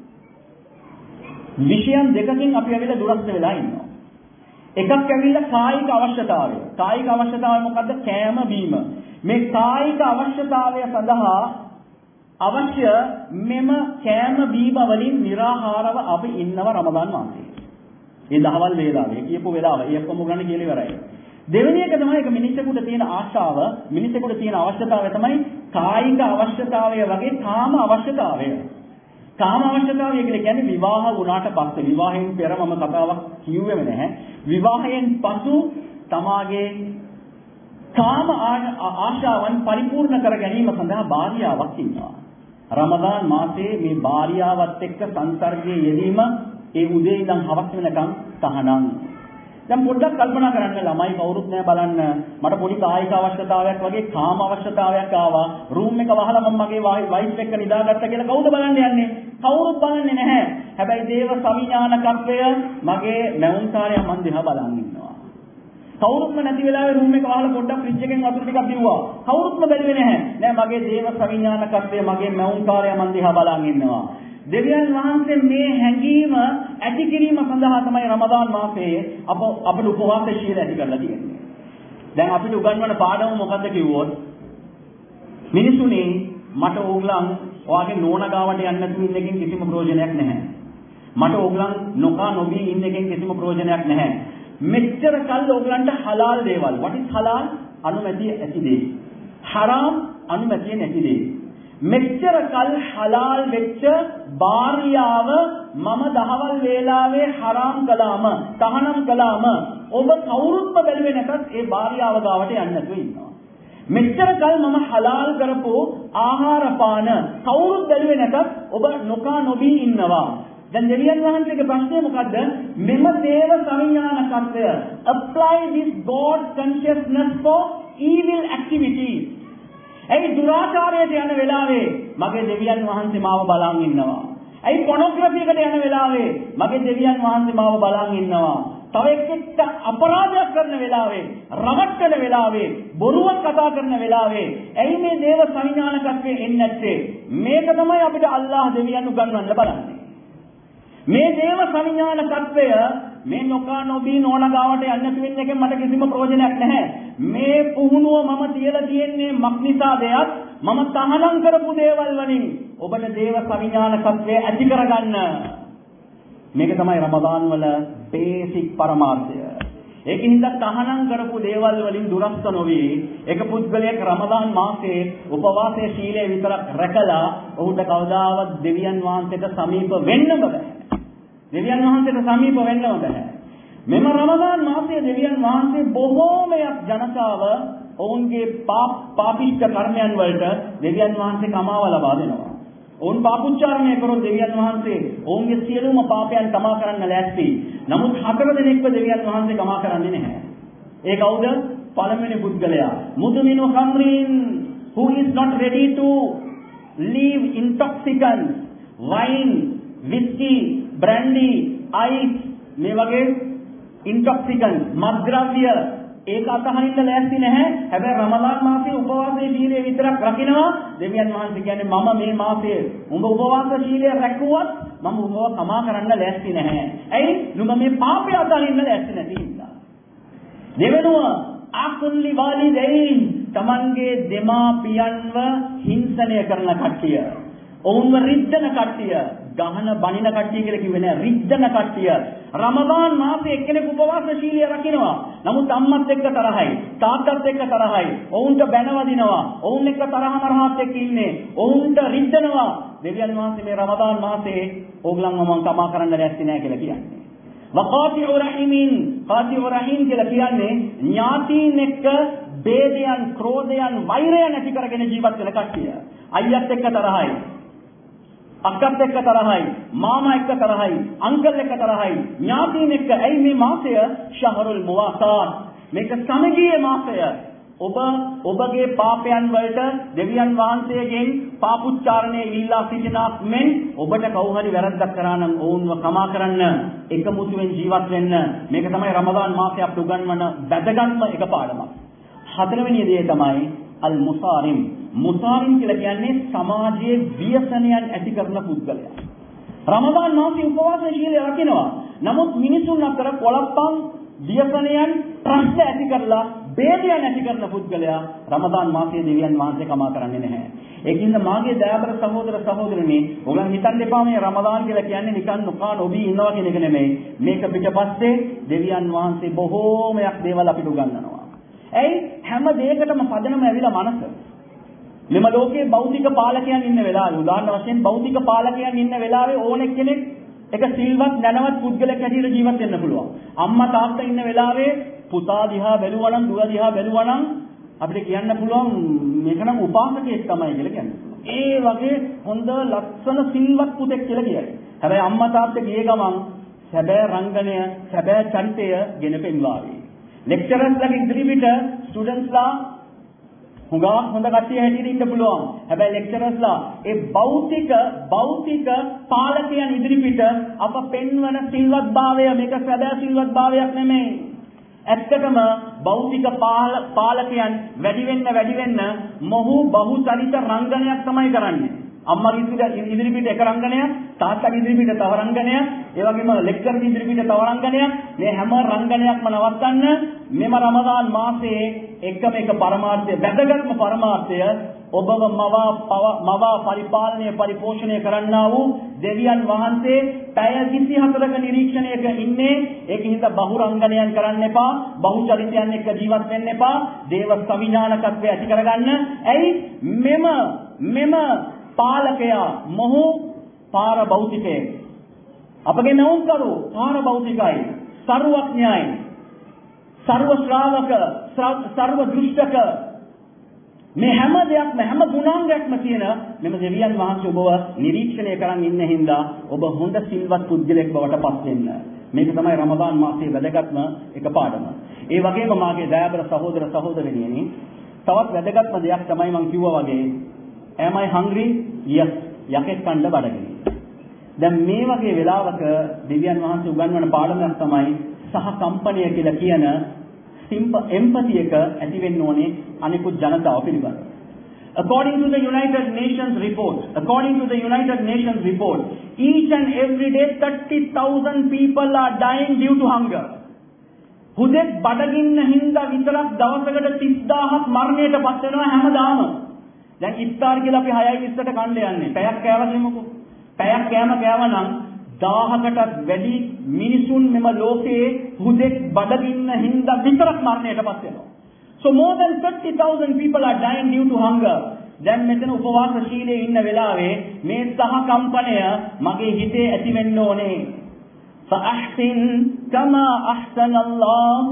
විෂයන් දෙකකින් අපි ඇවිල්ලා දුරස්ත වෙලා ඉන්නවා. එකක් ඇවිල්ලා කායික අවශ්‍යතාවය. කායික අවශ්‍යතාවය මොකද්ද? කෑම බීම. මේ කායික අවශ්‍යතාවය සඳහා අවශ්‍ය මෙම කෑම බීම වලින් निराහාරව අපි ඉන්නව රමදාන් මාසයේ. ඒ දහවල් වේලාවේ කියපු වෙලාව ඒ ඔක්කොම ගන්න කියලා ඉවරයි. දෙවෙනි එක තමයි ඒක මිනිස්සුන්ට තියෙන ආශාව, මිනිස්සුන්ට තියෙන අවශ්‍යතාවය තමයි කායික අවශ්‍යතාවය වගේ කාම අවශ්‍යතාවය. කාම අවශ්‍යතාවය කියන්නේ විවාහ වුණාට පස්සේ විවාහයෙන් පෙර මම කතාවක් කිව්වෙම නැහැ. විවාහයෙන් පසු තමාගේ කාම ආශාවන් පරිපූර්ණ කර ගැනීම සඳහා භාර්යාවක් ඉන්නවා. රමදාන් මාසයේ මේ භාර්යාවත් එක්ක සංසර්ගයේ යෙදීම ඒ උදේ ඉඳන් හවස වෙනකම් තහනම්. දැන් පොඩ්ඩක් කල්පනා කරන්න ළමයි කවුරුත් නැහැ බලන්න මට පොඩි කායික අවශ්‍යතාවයක් වගේ කාම අවශ්‍යතාවයක් ආවා රූම් එක වහලා මම මගේ වයිෆ් එක්ක නිදාගත්තා කියලා කවුද බලන්න යන්නේ? කවුරුත් බලන්නේ නැහැ. හැබැයි දේව සවිඥානිකත්වය මගේ මෞන්කාරයා මන් දිහා බලන් ඉන්නවා. කවුරුත්ම නැති වෙලාවේ රූම් එක වහලා පොඩ්ඩක් ෆ්‍රිජ් එකෙන් වතුර ටිකක් බිව්වා. කවුරුත්ම බැලුවේ නැහැ. නෑ මගේ දේව සවිඥානිකත්වය මගේ මෞන්කාරයා මන් දිහා බලන් ඉන්නවා. දෙවියන් වහන්සේ මේ හැඟීම ඇති කිරීම සඳහා තමයි රමදාන් මාසයේ අප අපේ උපවාසශීල ඇති කරලා තියෙන්නේ. දැන් අපිට උගන්වන පාඩම මොකද්ද කිව්වොත් මිනිසුනේ මට ඕගලන් ඔයාගේ නෝනා ගාවට යන්න නැතුව ඉන්න එකෙන් කිසිම ප්‍රයෝජනයක් නැහැ. මට ඕගලන් නොකා නොබී ඉන්න එකෙන් කිසිම ප්‍රයෝජනයක් නැහැ. මෙච්චර කල් ඕගලන්ට හලාල් දේවල් what is halal අනුමැතිය ඇති දේ. හරාම් අනුමැතිය නැති දේ. මෙච්චර කල් හලාල් වෙච්ච භාර්යාව මම දහවල් වේලාවේ හරාම් කළාම තහනම් කළාම ඔබ කවුරුත්ම බැලුවේ නැතත් ඒ භාර්යාව ගාවට යන්න නැතුව ඉන්නවා. මෙච්චර කල් මම හලාල් කරපු ආහාර පාන කවුරුත් බැලුවේ නැතත් ඔබ නොකා නොබී ඉන්නවා. දැන් දෙවියන් වහන්සේගේ ප්‍රශ්නය මොකද්ද? මෙම දේව සවිඥානිකත්වය apply this God consciousness for evil activities. ඇයි දුරාචාරයට යන වෙලාවේ මගේ දෙවියන් වහන්සේ මාව බලන් ඉන්නවා. ඇයි පොනෝග්‍රැෆි එකට යන වෙලාවේ මගේ දෙවියන් වහන්සේ මාව බලන් ඉන්නවා. තව එක්ක අපරාධයක් කරන වෙලාවේ, රවට්ටන වෙලාවේ, බොරුවක් කතා කරන වෙලාවේ ඇයි මේ දේව සංඥානකත්වයේ එන්නේ නැත්තේ? මේක තමයි අපිට අල්ලාහ් දෙවියන් උගන්වන්න බලන්නේ. මේ දේව සංඥානකත්වය මේ නොකා නොබී නෝනා ගාවට යන්න තියෙන එකෙන් මට කිසිම ප්‍රයෝජනයක් නැහැ. මේ පුහුණුව මම තියලා තියෙන්නේ මක්නිසාදයක් මම තහනම් කරපු දේවල් වලින් ඔබට දේව සංඥානකත්වය ඇති කරගන්න. මේක තමයි රමදාන් වල බේසික් පරමාර්ථය. ඒකින්ද තහනම් කරපු දේවල් වලින් දුරස්ත නොවි එක පුද්ගලයෙක් රමදාන් මාසයේ උපවාසයේ ශීලයේ විතරක් රැකලා ඔහුට කවදාවත් දෙවියන් වහන්සේට සමීප වෙන්න බෑ. දෙවියන් වහන්සේට සමීප වෙන්නම බෑ. මෙම රමදාන් මාසයේ දෙවියන් වහන්සේ බොහෝමයක් ජනතාව ඔවුන්ගේ පාපීච්ඡ කර්මයන් වලට දෙවියන් වහන්සේ කමාව ලබා දෙනවා. ඔවුන් පාපුච්චාරණය කරොත් දෙවියන් වහන්සේ ඔවුන්ගේ සියලුම පාපයන් කමා කරන්න ලෑස්ති. නමුත් හතර දෙනෙක්ව දෙවියන් වහන්සේ කමා කරන්නේ නැහැ. ඒ කවුද? පළවෙනි පුද්ගලයා මුදුමිනු කම්රින් who is not ready to leave intoxicants, wine, whiskey, brandy, ice මේ වගේ intoxicants මත්ද්‍රව්‍ය ඒක අතහරින්න ලෑස්ති නැහැ. හැබැයි රමදාන් මාසයේ උපවාසයේ ශීලයේ විතරක් රකින්නවා. දෙවියන් වහන්සේ කියන්නේ මම මේ මාසයේ උඹ උපවාස ශීලය රැකුවත් මම උඹව කමා කරන්න ලෑස්ති නැහැ. ඇයි? නුඹ මේ පාපය අතහරින්න ලෑස්ති නැති නිසා. දෙවෙනුව අකුල්ලි වාලිදයින් තමන්ගේ දෙමාපියන්ව හිංසනය කරන කට්ටිය. ඔවුන්ව රිද්දන කට්ටිය. ගහන බනින කට්ටිය කියලා කිව්වේ නෑ, රිද්දන කට්ටිය. රමදාන් මාසයේ එක්කෙනෙක් උපවාස ශීලය රකින්නවා. නමුත් අම්මත් එක්ක තරහයි, තාත්තත් එක්ක තරහයි, ඔවුන්ට බැනවදිනවා, ඔවුන් එක්ක තරහ මරහත් එක්ක ඉන්නේ, ඔවුන්ට රිද්දනවා. දෙවියන් වහන්සේ මේ රමදාන් මාසයේ ඕගලන්ව මම කමා කරන්න ලෑස්ති නෑ කියලා කියන්නේ. වකාතිඋ රහිමින්, කාතිඋ රහිම් කියලා කියන්නේ ඥාතීන් එක්ක බේදයන්, ක්‍රෝධයන්, වෛරයන් ඇති කරගෙන ජීවත් වෙන කට්ටිය. අයියත් එක්ක තරහයි, අක්කත් එක්ක තරහයි, මාමා එක්ක තරහයි, අංකල් එක්ක තරහයි, ඥාතීන් එක්ක. ඇයි මේ මාසය ශහරුල් මුවාසාත්, මේක සමගියේ මාසය. ඔබ ඔබගේ පාපයන් වලට දෙවියන් වහන්සේගෙන් පාපුච්චාරණය ඉල්ලා සිටිනාක් මෙන් ඔබට කවුරු හරි වැරද්දක් කරා නම් ඔවුන්ව කමා කරන්න, එකමුතුවෙන් ජීවත් වෙන්න. මේක තමයි රමදාන් මාසය අපට උගන්වන වැදගත්ම එක පාඩමක්. හතරවෙනි දේ තමයි අල් මුසාරිම්. මුසාරිම් කියලා කියන්නේ සමාජයේ ව්‍යසනයන් ඇති කරන පුද්ගලයා. රමදාන් මාසයේ උපවාස ශීලය රකින්නවා. නමුත් මිනිසුන් අතර කොලප්පන්, ව්‍යසනයන්, ප්‍රශ්න ඇති කරලා බේදයන් ඇති කරන පුද්ගලයා රමදාන් මාසයේ දෙවියන් වහන්සේ කමා කරන්නේ නැහැ. ඒකින්ද මාගේ දයාබර සහෝදර සහෝදරනි, ඔයගොල්ලන් හිතන්න එපා මේ රමදාන් කියලා කියන්නේ නිකන් නොකා නොබී ඉන්නවා කියන එක නෙමෙයි. මේක පිටපස්සේ දෙවියන් වහන්සේ බොහෝමයක් දේවල් අපිට උගන්වනවා. ඇයි? හැම දෙයකටම පදනම ඇවිල්ලා මනස. මෙම ලෝකයේ භෞතික පාලකයන් ඉන්න වෙලාවේ, උදාහරණ වශයෙන් භෞතික පාලකයන් ඉන්න වෙලාවේ ඕනෙක් කෙනෙක් එක සිල්වත් නැනවත් පුද්ගලෙක් හැටියට ජීවත් වෙන්න පුළුවන්. අම්මා තාත්තා ඉන්න වෙලාවේ පුතා දිහා බැලුවා නම්, දුව දිහා බැලුවා නම් අපිට කියන්න පුළුවන් මේක නම් උපාසකයෙක් තමයි කියලා කියන්නේ. ඒ වගේ හොඳ ලක්ෂණ සිල්වත් පුතෙක් කියලා කියයි. හැබැයි අම්මා තාත්තා ගියේ ගමන් සැබෑ රංගනය, සැබෑ චරිතය ගෙන පෙන්වාවි. ලෙක්චරර්ස්ලාගේ ඉදිරිපිට ස්ටුඩන්ට්ස්ලා හුඟා හොඳ කට්ටිය හැටියට ඉන්න පුළුවන්. හැබැයි ලෙක්චරර්ස්ලා ඒ භෞතික භෞතික පාලකයන් ඉදිරිපිට අප පෙන්වන සිල්වත්භාවය මේක සැබෑ සිල්වත්භාවයක් නෙමෙයි. ඇත්තටම භෞතික පාලකයන් වැඩි වෙන්න වැඩි වෙන්න මොහු බහුචරිත රංගනයක් තමයි කරන්නේ. අම්මගේ ඉදිරිපිට එක රංගනයක්, තාත්තගේ ඉදිරිපිට තව රංගනයක්, ඒ වගේම ලෙක්චර් ඉදිරිපිට තව රංගනයක්. මේ හැම රංගනයක්ම නවත්තන්න මෙම රමදාන් මාසයේ එකම එක පරමාර්ථය, වැදගත්ම පරමාර්ථය ඔබව මවා මවා පරිපාලනය පරිපෝෂණය කරන්නා වූ දෙවියන් වහන්සේ පැය විසිහතරක නිරීක්ෂණයක ඉන්නේ. ඒකින්ද බහු රංගනයන් කරන්න එපා, බහු චරිතයන් එක්ක ජීවත් වෙන්න එපා. දේව සවිඥානිකත්වය ඇති කරගන්න. ඇයි මෙම මෙම පාලකයා මොහු පාර භෞතිකයේ අපගේ නවුන්කරු පාර භෞතිකයි, සර්වඥයි, සර්ව ශ්‍රාවක, සර්ව දෘෂ්ටක, මේ හැම දෙයක්ම හැම ගුණාංගයක්ම තියෙන මෙම දෙවියන් වහන්සේ ඔබව නිරීක්ෂණය කරන් ඉන්න හින්දා ඔබ හොඳ සිල්වත් පුද්ගලයෙක් බවට පත් වෙන්න. මේක තමයි රමදාන් මාසයේ වැදගත්ම එක පාඩම. ඒ වගේම මාගේ දයාබර සහෝදර සහෝදරියනි, තවත් වැදගත්ම දෙයක් තමයි මම කිව්වා වගේ, am I hungry? Yes. යකෙක් කන්න බඩගිනි. දැන් මේ වගේ වෙලාවක දෙවියන් වහන්සේ උගන්වන පාඩමක් තමයි සහ කම්පණය කියලා කියන simple empathy එක ඇති වෙන්න ඕනේ අනිකුත් ජනතාව පිළිබඳව. According to the United Nations report, according to the United Nations report, each and every day thirty thousand people are dying due to hunger. හුදෙක් බඩගින්න හින්දා විතරක් දවසකට තිස් දාහක් මරණයට පත් වෙනවා හැමදාම. දැන් ඉෆ්තාර් කියලා අපි හයයි විස්සට කන්න යන්නේ. පැයක් කෑවා කියමුකෝ. පැයක් කෑම කෑවනම් දහයකටත් වැඩි මිනිසුන් මෙම ලෝකයේ හුදෙක් බඩගින්න හින්දා විතරක් මරණයට පත් වෙනවා. So more than thirty thousand people are dying due to hunger. දැන් මෙතන උපවාස ශීලයේ ඉන්න වෙලාවේ මේ සහ කම්පණය මගේ හිතේ ඇති වෙන්න ඕනේ. فأحسن كما أحسن الله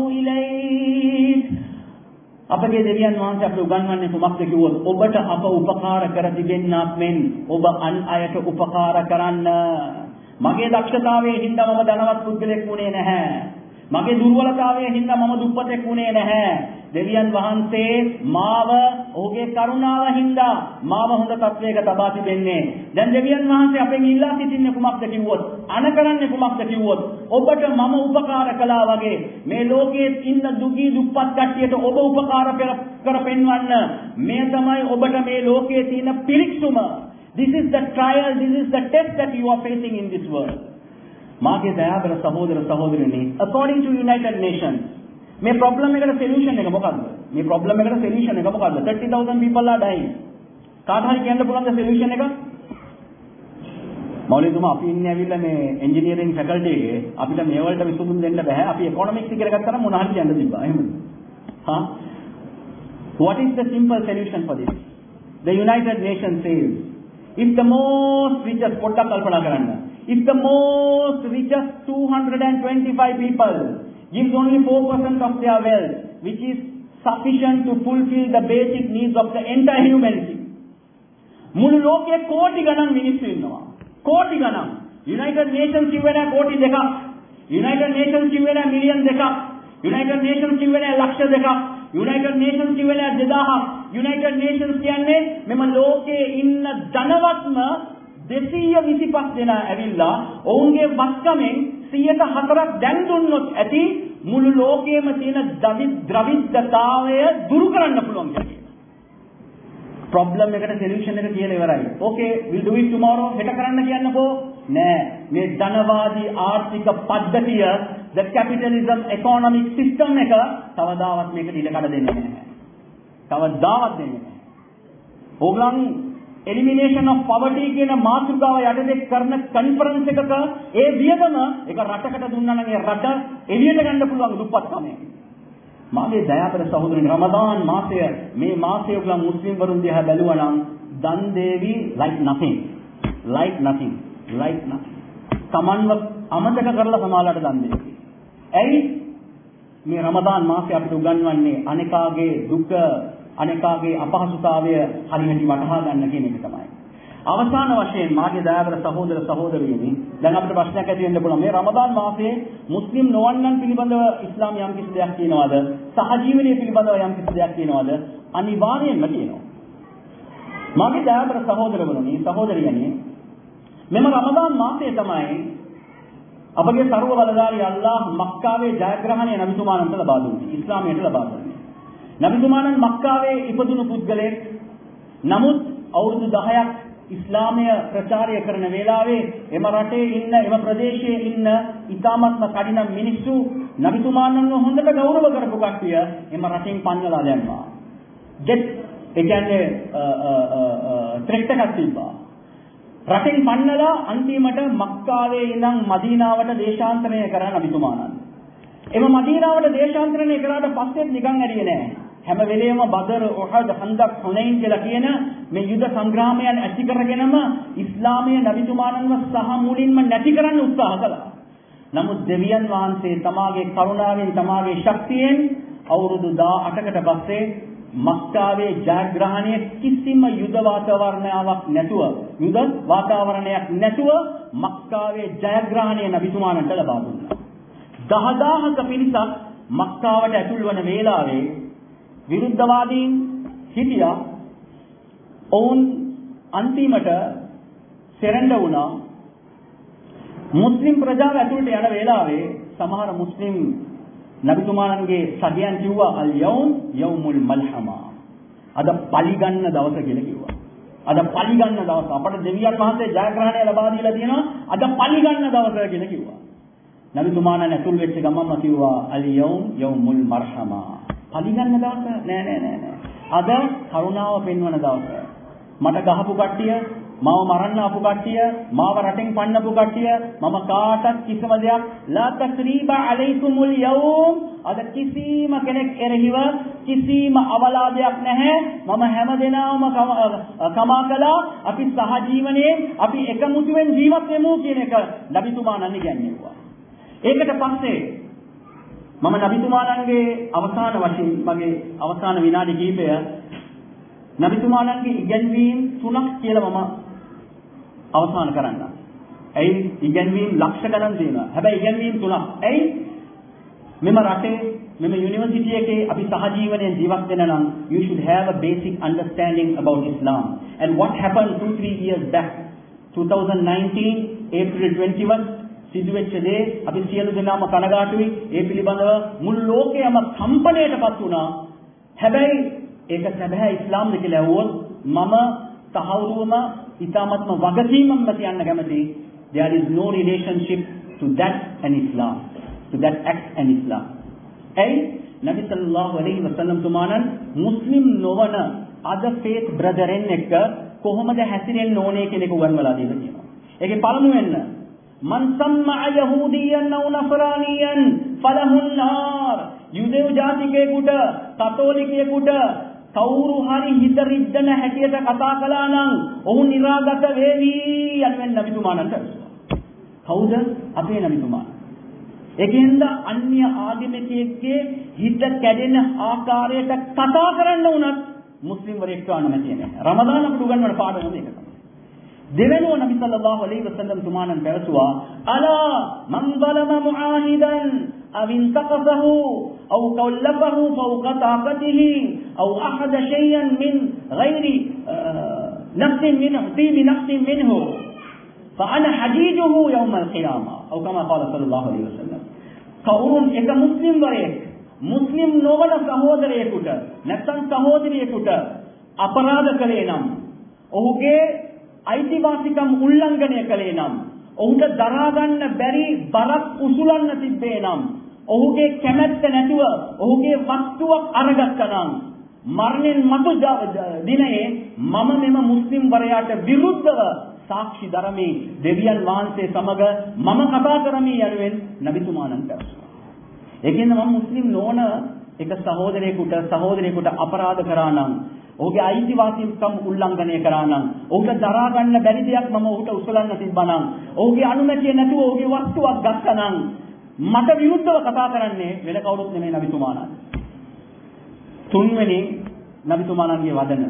إليك. අපගේ දෙවියන් වහන්සේ අපට උගන්වන්නේ කුමක්ද කිව්වොත්, ඔබට අප උපකාර කර තිබෙන්නාක් මෙන් ඔබ අන් අයට උපකාර කරන්න. මගේ දක්ෂතාවයේ හින්දා මම ධනවත් පුද්ගලෙක් වුණේ නැහැ. මගේ දුර්වලතාවයේ හින්දා මම දුප්පතෙක් වුණේ නැහැ. දෙවියන් වහන්සේ මාව ඔහුගේ කරුණාව හින්දා මාව හොඳ තත්වයක තබා තිබෙන්නේ. දැන් දෙවියන් වහන්සේ අපෙන් ඉල්ලා සිටින්නේ කුමක්ද කිව්වොත්, අන කරන්නේ කුමක්ද කිව්වොත්, ඔබට මම උපකාර කළා වගේ මේ ලෝකයේ ඉන්න දුගී දුප්පත් කට්ටියට ඔබ උපකාර කර පෙන්වන්න. මේ තමයි ඔබට මේ ලෝකයේ තියෙන පිරික්සුම. This is the trial, this is the test that you are facing in this world. මාගේ දයාබර සහෝදර සහෝදරියනි, according to United Nations, මේ problem එකට solution එක මොකක්ද? මේ problem එකට solution එක මොකක්ද? thirty thousand people are dying. කාට හරි කියන්න පුළුවන්ද solution එක? මෞලිකවම අපි ඉන්නේ ඇවිල්ලා මේ engineering faculty එකේ අපිට මේ වලට විසඳුම් දෙන්න බෑ. අපි economics ඉගෙන ගත්තා නම් මොන හරි කියන්න තිබ්බා. එහෙමද? හා? What is the simple solution for this? The United Nations says, if the most richest පොඩ්ඩක් කල්පනා කරන්න. If the most richest two hundred twenty-five people gives only four percent of their wealth, which is sufficient to fulfill the basic needs of the entire humanity. මුළු ලෝකයේ කෝටි ගණන් මිනිස්සු ඉන්නවා. කෝටි ගණන්. United Nations කියවෙනා කෝටි දෙකක්. United Nations කියවෙනා මිලියන් දෙකක්. United Nations කියවෙනා ලක්ෂ දෙකක්. United Nations කියවෙනා දෙදාහක්. United Nations කියන්නේ මෙම ලෝකයේ ඉන්න ධනවත්ම දෙසිය විසිපස් දෙනා ඇවිල්ලා ඔවුන්ගේ වස්කමෙන් සියයට හතරක් දැන් දුන්නොත් ඇති මුළු ලෝකයේම තියෙන ද්‍රවිඩතාවය දුරු කරන්න පුළුවන් කියලා. problem එකට solution එක කියලා ඉවරයි. Okay, we'll do it tomorrow. හෙට කරන්න කියන්නකෝ. නෑ. මේ ධනවාදී ආර්ථික පද්ධතිය, the capitalism economic system එක තවදාවත් මේකට ඉඩ කඩ දෙන්නේ නැහැ. තවදාවත් දෙන්නේ නැහැ. ඕගලන් elimination of poverty කියන මාතෘකාව යටතේ කරන conference එකක ඒ වියදම එක රටකට දුන්නා නම් ඒ රට එළියට ගන්න පුළුවන් දුප්පත්කමෙන්. මාගේ දයාබර සහෝදරනි, රමදාන් මාසය මේ මාසය උගලන් මුස්ලිම් වරුන් දිහා බැලුවා නම් දන් දේවි like nothing like nothing like nothing තමන්ව අමතක කරලා සමාලලට දන් දෙවි. ඇයි මේ රමදාන් මාසය අපිට උගන්වන්නේ අනිකාගේ දුක අනේකාගේ අපහසුතාවය හරියට වටහා ගන්න කියන එක තමයි. අවසාන වශයෙන් මාගේ දයාබර සහෝදර සහෝදරියනි දැන් අපිට ප්‍රශ්නයක් ඇති වෙන්න පුළුවන් මේ රමදාන් මාසයේ මුස්ලිම් නොවන්නන් පිළිබඳව ඉස්ලාම යම් කිසි දෙයක් කියනවාද සහජීවනයේ පිළිබඳව යම් කිසි දෙයක් කියනවාද අනිවාර්යයෙන්ම කියනවා. මාගේ දයාබර සහෝදරවරුනි සහෝදරියනි මෙම රමදාන් මාසයේ තමයි අපගේ ਸਰව බලධාරී අල්ලාහ් මක්කාවේ ජයග්‍රහණය නබිතුමාණන්ට ලබා දුන්නේ ඉස්ලාමයට ලබා දුන්නේ. නබිතුමාණන් මක්කාවේ ඉපදුණු පුද්ගලයෙක්. නමුත් අවුරුදු දහයක් ඉස්ලාමය ප්‍රචාරය කරන වේලාවේ එම රටේ ඉන්න එම ප්‍රදේශයේ ඉන්න ඉතාමත්ම කඩිනම් මිනිස්සු නබිතුමාණන්ව හොඳට ගෞරව කරපු කට්ටිය එම රටින් පන්වලා දැම්මා. ජෙට් ඒ කියන්නේ ත්‍රික්ට එකක් තිබ්බා. රටින් පන්නලා අන්තිමට මක්කාවේ ඉඳන් මදීනාවට දේශාන්තරණය කරා නබිතුමාණන්. එම මදීනාවට දේශාන්තරණය කරාට පස්සෙත් නිකන් ඇරියේ නැහැ. හැම වෙලේම බදර්, උහද්, ඛන්දක්, හුනයින් කියලා කියන මේ යුද සංග්‍රාමයන් ඇති කරගෙනම ඉස්ලාමීය නබිතුමාණන්ව සහ මුලින්ම නැති කරන්න උත්සාහ කළා. නමුත් දෙවියන් වහන්සේ තමාගේ කරුණාවෙන් තමාගේ ශක්තියෙන් අවුරුදු දාඅටකට පස්සේ මක්කාවේ ජයග්‍රහණය කිසිම යුද වාතාවරණයක් නැතුව යුද වාතාවරණයක් නැතුව මක්කාවේ ජයග්‍රහණය නබිතුමාණන්ට ලබා දුන්නා. දහදාහක පිරිසක් මක්කාවට ඇතුල් වන වේලාවේ විරුද්ධවාදීන් හිටියා. ඔවුන් අන්තිමට සෙරෙන්ඩ වුණා. මුස්ලිම් ප්‍රජාව ඇතුළට යන වේලාවේ සමහර මුස්ලිම් නබිතුමාණන්ගේ සගයන් කිව්වා අල් යවුම් යවුමුල් මල්හමා. අද පලි ගන්න දවස කියලා කිව්වා. අද පලි ගන්න දවස අපට දෙවියන් වහන්සේ ජයග්‍රහණය ලබා දීලා තියෙනවා. අද පලි ගන්න දවස කියලා කිව්වා. නබිතුමාණන් ඇතුල් වෙච්ච ගමන්ම කිව්වා අල් යවුම් යවුමුල් මර්හමා. පලි ගන්න දවස නෑ නෑ නෑ නෑ. අද කරුණාව පෙන්වන දවස. මට ගහපු කට්ටිය, මාව මරන්න ආපු කට්ටිය, මාව රටෙන් පන්නපු කට්ටිය, මම කාටත් කිසිම දෙයක් ලා තස්රීබා අලයිකුමුල් යවුම් අද කිසිම කෙනෙක් එරෙහිව කිසිම අවලාදයක් නැහැ. මම හැමදෙනාම කමා කළා. අපි සහජීවනයේ අපි එකමුතුවෙන් ජීවත් වෙමු කියන එක නබිතුමාණන් ඉගැන්වුවා. ඒකට පස්සේ මම නබිතුමාණන්ගේ අවසාන වශයෙන් මගේ අවසාන විනාඩි කිහිපය නබිතුමාණන්ගේ ඉගැන්වීම් තුනක් කියලා මම අවසන් කරන්න. ඇයි ඉගැන්වීම් ලක්ෂ ගණන් තියෙනවා. හැබැයි ඉගැන්වීම් තුනක්. ඇයි මෙම රටේ මෙම යුනිවර්සිටි එකේ අපි සහජීවනයෙන් ජීවත් වෙන නම් you should have a basic understanding about Islam. And what happened two three years back twenty nineteen April twenty-first සිදුවෙච්ච දේ අපි සියලු දෙනාම කනගාටුයි. ඒ පිළිබඳව මුළු ලෝකයම කම්පණයටපත් වුණා. හැබැයි ඒක සැබෑ ඉස්ලාම්ද කියලා ඇහුවොත් මම තහවුරුවම ඉතාමත්ම වගකීමක් කියන්න කැමතියි. There is no relationship to that and Islam, to that act and Islam. ඇයි නබි සල්ලල්ලාහු අලයිහි වසල්ලම් තුමාණන් මුස්ලිම් නොවන අද faith brethren එක්ක කොහොමද හැසිරෙන්න ඕනේ කියන එක උගන්වලා දීලා තියෙනවා. ඒකේ පළමුවෙන්න මන් සම්මා යහූදියන් අව නසරානියන් ෆලහුන් නාර්. යුදෙව් ජාතිකයෙකුට කතෝලිකයෙකුට කවුරු හරි හිත රිද්දන හැටියට කතා කළා නම් ඔහු නිරාගත වේවි යනුවෙන් නබිතුමාණන්ට. කවුද? අපේ නබිතුමාණන්. ඒකෙන්ද අන්‍ය ආගමිකයෙක්ගේ හිත කැඩෙන ආකාරයට කතා කරන්න උනත් මුස්ලිම් වරෙක් ගන්න තියෙනවා. රමදාන අපට උගන්වන පාඩම මේක තමයි. දෙවෙනුව නබි සල්ලල්ලාහු අලයිහි වසල්ලම් තුමාණන් පැවසුවා අලා මන් ظلم මුආහිදන් අව ඉන්තකසහු أو كلفه فوق طاقته أو أخذ شيئا من غير نفس منه طيب نفس منه فأنا حجيجه يوم القيامة أو كما قال صلى الله عليه وسلم. කවුරුන් එක මුස්ලිම් වරයෙක් මුස්ලිම් නොවන සහෝදරයෙකුට නැත්නම් සහෝදරියෙකුට අපරාධ කළේ නම් ඔහුගේ අයිතිවාසිකම් උල්ලංඝනය කළේ නම් ඔහුට දරා ගන්න බැරි බරක් උසුලන්න තිබ්බේ නම් ඔහුගේ කැමැත්ත නැතුව ඔහුගේ වස්තුවක් අරගත්තා නම් මරණයෙන් මතු දිනයේ මම මෙම මුස්ලිම් වරයාට විරුද්ධව සාක්ෂි දරමි දෙවියන් වහන්සේ සමග මම කතා කරමි යනුවෙන් නබිතුමාණන් පැවසුවා. ඒකෙන් මම මුස්ලිම් නොවන එක සහෝදරයෙකුට සහෝදරියෙකුට අපරාධ කරා නම් ඔහුගේ අයිතිවාසිකම් උල්ලංඝනය කරා නම් ඔහුට දරා ගන්න බැරි දෙයක් මම ඔහුට උසලන්න තිබ්බා නම් ඔහුගේ අනුමැතිය නැතුව ඔහුගේ වස්තුවක් ගත්තා නම් මට විරුද්ධව කතා කරන්නේ වෙන කවුරුත් නෙමෙයි නබිතුමාණන්. තුන්වෙනි නබිතුමාණන්ගේ වදන.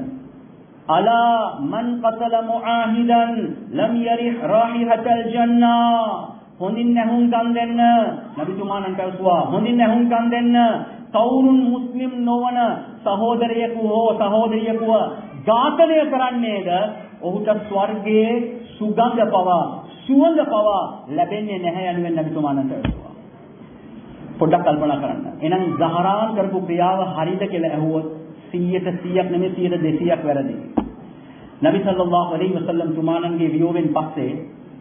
අලා මන් qatala මුආහිදන් ලම් යරිහ රාහිහතල් ජන්නා. හොඳින් නැහුම්කම් දෙන්න නබිතුමාණන් කල්පුවා. හොඳින් නැහුම්කම් දෙන්න කවුරුන් මුස්ලිම් නොවන සහෝදරයෙකු හෝ සහෝදරියකුව ඝාතනය කරන්නේද ඔහුට ස්වර්ගයේ සුගඳ පවා සුවඳ පවා ලැබෙන්නේ නැහැ යනුවෙන් නබිතුමාණන් කල්පුවා. පොඩ්ඩක් කල්පනා කරන්න. එහෙනම් සහරාන් කරපු ක්‍රියාව හරිද කියලා ඇහුවොත් සීයට සීයක් නෙමෙයි සීයට දෙසීයක් වැරදි. නබි සල්ලල්ලාහු අලයිහි වසල්ලම් තුමාණන්ගේ වියෝවෙන් පස්සේ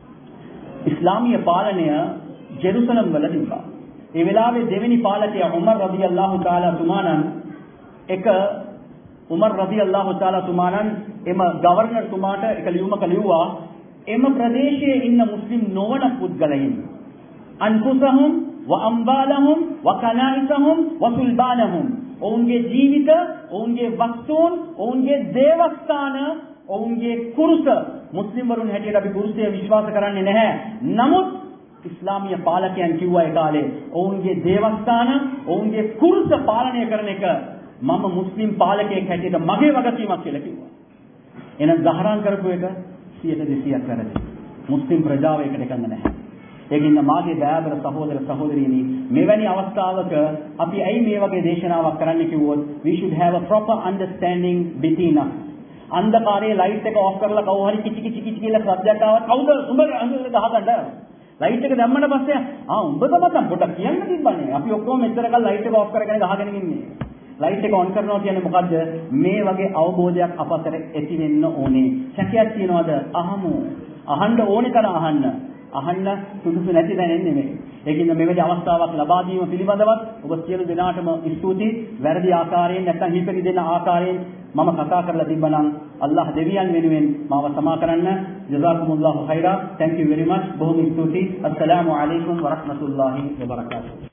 ඉස්ලාමීය පාලනය ජෙරුසලම් වල තිබ්බා. ඒ වෙලාවේ දෙවෙනි පාලකයා උමර් රදියල්ලාහු තාලා තුමාණන් එක උමර් රදියල්ලාහු තාලා තුමාණන් එම ගවර්නර් තුමාට එක ලියුමක ලිව්වා එම ප්‍රදේශයේ ඉන්න මුස්ලිම් නොවන පුද්ගලයන් අන්ෆුසහුම් ව අම්බාලහුම් ව කනායිසහුම් ව සුල්බානහුම් ඔවුන්ගේ ජීවිත ඔවුන්ගේ වස්තුන් ඔවුන්ගේ දේවස්ථාන ඔවුන්ගේ කුරුස මුස්ලිම් වරුන් හැටියට අපි කුරුසය විශ්වාස කරන්නේ නැහැ. නමුත් ඉස්ලාමීය පාලකයන් කිව්වා ඒ කාලේ ඔවුන්ගේ දේවස්ථාන ඔවුන්ගේ කුරුස පාලනය කරන එක මම මුස්ලිම් පාලකයෙක් හැටියට මගේ වගකීමක් කියලා කිව්වා. එහෙනම් ගහරාන් කරපු එක සීයට දෙසීයක් වැරදි. මුස්ලිම් ප්‍රජාව එකට එකඟ නැහැ. ඒකින්ද මාගේ දයාබර සහෝදර සහෝදරියනි මෙවැනි අවස්ථාවක අපි ඇයි මේ වගේ දේශනාවක් කරන්න කිව්වොත් we should have a proper understanding between us. අන්ධකාරයේ ලයිට් එක ඔෆ් කරලා කවුරු හරි කිචි කිචි කිචි කියලා ශබ්දයක් ආවත් කවුද උඹ අඳුරේ ගහගන්න ලයිට් එක දැම්මම පස්සේ ආ උඹ තමයි පොඩක් කියන්න තිබ්බනේ අපි ඔක්කොම මෙතන කල් ලයිට් එක ඔෆ් කරගෙන ගහගෙන ඉන්නේ. ලයිට් එක ඔන් කරනවා කියන්නේ මොකද්ද? මේ වගේ අවබෝධයක් අප අතර ඇති වෙන්න ඕනේ. සැකයක් තියනවාද? අහමු. අහන්න ඕනේ තරම් අහන්න. අහන්න සුදුසු නැති දැනෙන්නේ නෙමෙයි. ඒකින්ද මෙවැනි අවස්ථාවක් ලබා දීම පිළිබඳවත් ඔබ සියලු දෙනාටම ස්තුතියි. වැරදි ආකාරයෙන් නැත්නම් හිපෙරි දෙන ආකාරයෙන් මම කතා කරලා තිබ්බනම් අල්ලාහ් දෙවියන් වෙනුවෙන් මාව සමා කරන්න. ජසාකුමුල්ලාහු khairan. Thank you very much. බොහොම ස්තුතියි. අස්සලාමු අලයිකුම් වරහ්මතුල්ලාහි වබරකාතුහු.